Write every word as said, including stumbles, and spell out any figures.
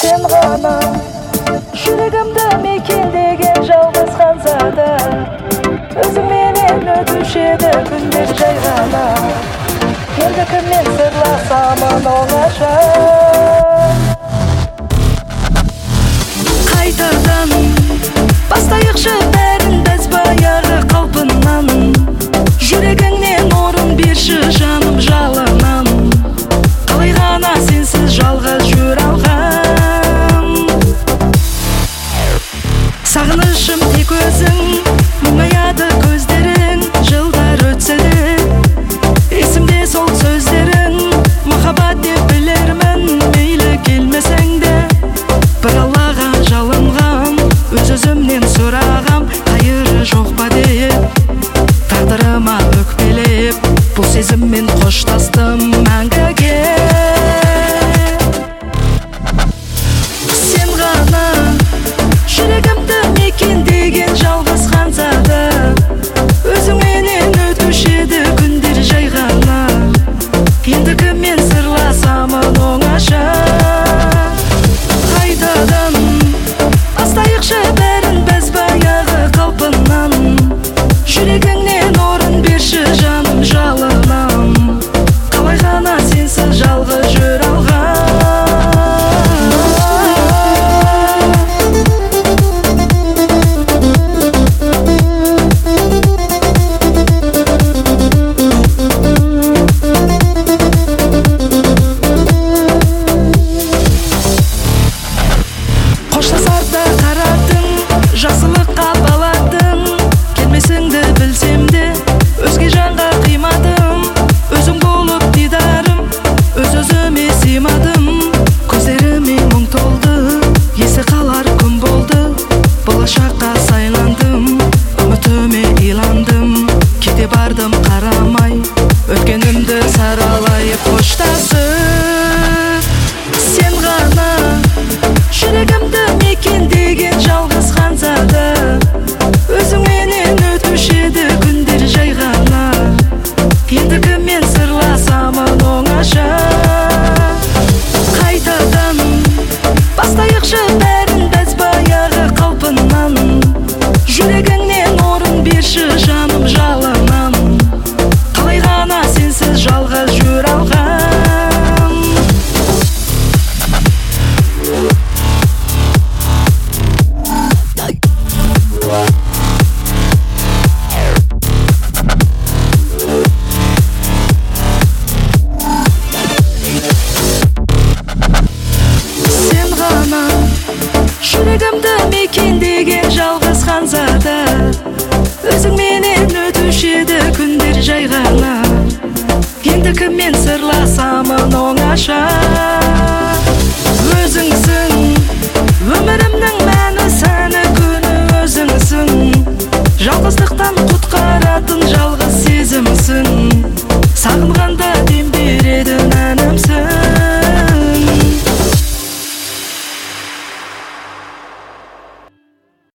Сен ғана жүрегімді мекендеген жалғыз ханзада, өзіңменен өтуші еді күндер жай ғана. Енді кіммен сырласамын оңаша. Қайтадан бастайықшы бәрін біз баяғы қалпынан. Жүрегіңнен орын берші жаным жалынам. Қалай ғана сенсіз жалғыз жүр алған. Сағынышым тек өзің, мұңаяды көздерің. Жылдар өтсе де есімде сол сөздерің. Махаббат деп білермін, мейлі келмесең де. Бір Аллаға жалынғам, өз-өзімнен сұрағам. Қайыры жоқ па деп тағдырыма өкпелеп, бұл сезіммен қоштастым мәңгіге. Сен ғана жүрегімді мекендеген жалғыз ханзада, өзіңменен өтуші еді күндер жай ғана. Енді кіммен сырласамын оңаша. Қайтадан бастайықшы бәрін біз баяғы қалпынан. Жүрегіңнен орын берші жаным жалынам. Қалай ғана сенсіз жалғыз жүр алған. Қоштасарда қарадың, жақсылыққа баладың. Келмесіңді білсем де өзге жанға қимадым. Өзің болып дидарым, өз-өзіме сыймадым. Көздеріме мұң толды, есі қалар күн болды. Болашаққа сайландым, үмітіме иландым. Кете бардым қарамай, өткенімді саралайып қоштасып. Сен ғана жүрегімді мекендеген жалғыз ханзада, өзіңменен өтуші еді күндер жай ғана. Енді кіммен сырласамын оңаша. Қайтадан бастайықшы бәрін біз баяғы қалпынан. Жүрегіңнен орын берші жаным жалынам. Қалай ғана сенсіз жалғыз жүр алған. Сен ғана жүрегімді мекендеген жалғыз ханзада, өзіңменен өтуші еді күндер жай ғана. Енді кіммен сырласамын оңаша.